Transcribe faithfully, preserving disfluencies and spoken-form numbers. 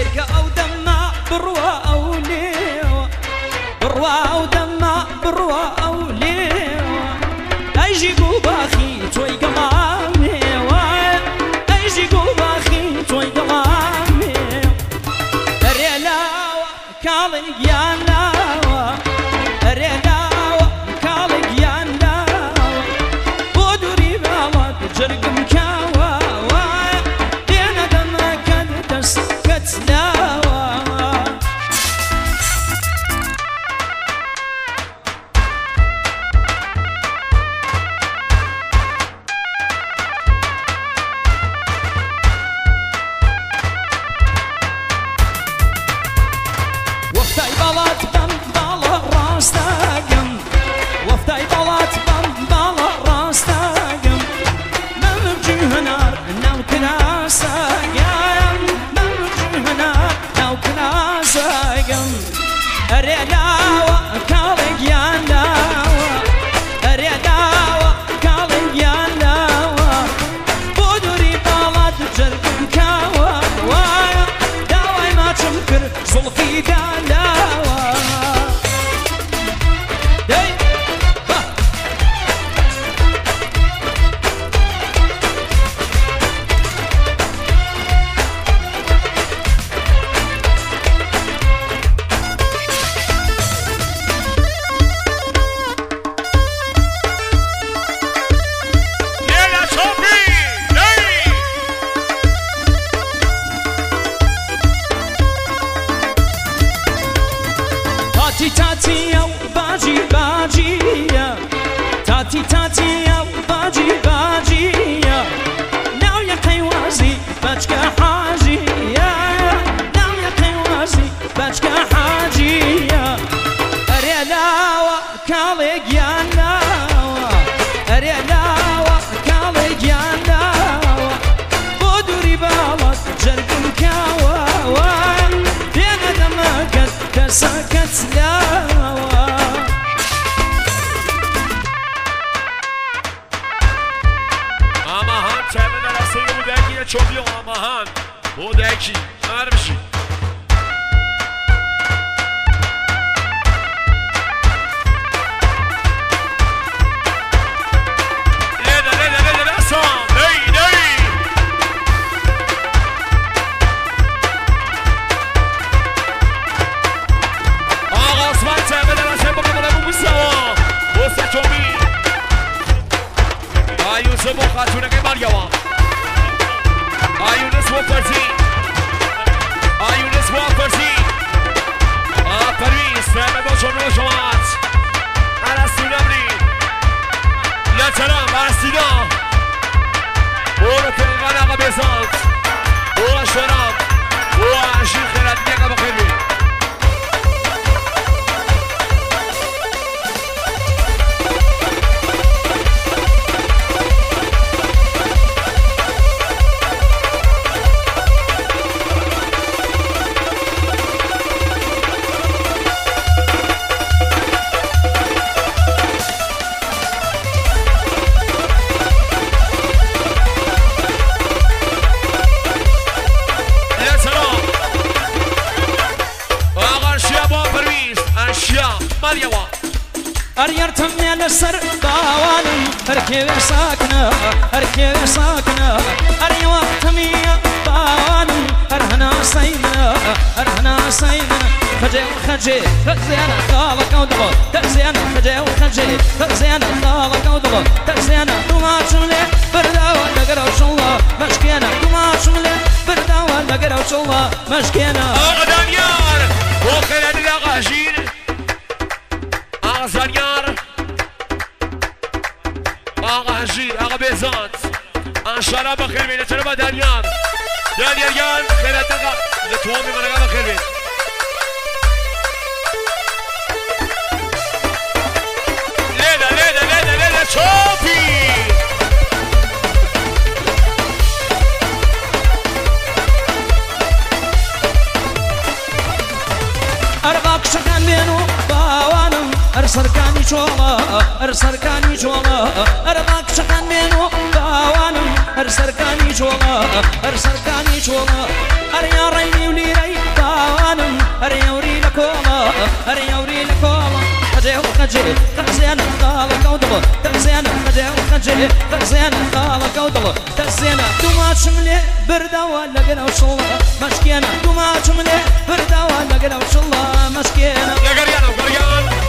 سيرك أو دمع بروا أو ليوة بروا أو دمع بروا أو ليوة أيجي قوباخي توي قمامي أيجي قوباخي توي قمامي ريلاوة كالي يالاوة ريلاوة كالي يالاوة بودوري بالك جرق مكاوة دينا دمك دسكت لاوة وفتاي بلات بم بالا راستاقم وفتاي بلات بم بالا راستاقم ممجي هنار ناو كناساقم ممجي هنار ناو كناساقم ريلاوة كالي يالاوة ريلاوة كالي يالاوة بودوري بالات جرق مكاوة داوي ما تمكر زلفي دالاوة داي يلا صوفي داي تاتي تاتي يا باجي باجي يا تاتي تاتي يا باجي باجي يا ناو يا قيوازي بچك حاجي يا ناو يا قيوازي بچك حاجي يا ريلاوة كالي يالاوة ريلاوة كالي يالاوة بودوري بالك جرق مكاوة دينا دمك دسكت لاوة آماهان چند درسته بودکی چوبی آماهان بودکی مرمشی لیده لیده لیده رسام دی دی آقا اسمان چند درسته بودکی بوسا بوسا چوبی آیوسف و خاتونه که ماریوا آیونس و فرزی آیونس و فرزی آفرین سلام و شما شماعت عرستو نمری یا سلام عرستینا برو تلقان آقا بیزاد برو شرام برو عشیر خیرات نیگه بخیری أريرتم يا السر باوانم أركب ساكنة أركب ساكنة أريوقتم يا باوانم أرهنا سيمنا أرهنا سيمنا خجي وخجي خزينا خالك ودغو تخزينا خجي وخجي خزينا خالك ودغو تخزينا دوما شملي بردا ولا شولا مشكينا دوما شملي بردا ولا شولا مشكينا آقا دانيار وخلال الأغاشير آقا زانيار آقا هجير آقا بيزانت انشالله بخير بين ترى دانيار دانيار يان خيرات دقا لتوامي من بخير بين ليلة ليلة ليلة ليلة شوفي أرباك شكان بينو باوانم أرسركاني شولا أرسركاني شولا أرباك شكان بينو باوانم أرسركاني شولا أرسركاني شولا أريا ريني وليري هري يوري لكولا خجي وخجي خزين خالة كودلو تزين خجي وخجي خزين خالة كودلو تزين دوما شملي بردا ولا قنا وشلا مشكينا دوما شملي بردا ولا قنا وشلا مشكينا يا قريان وقريان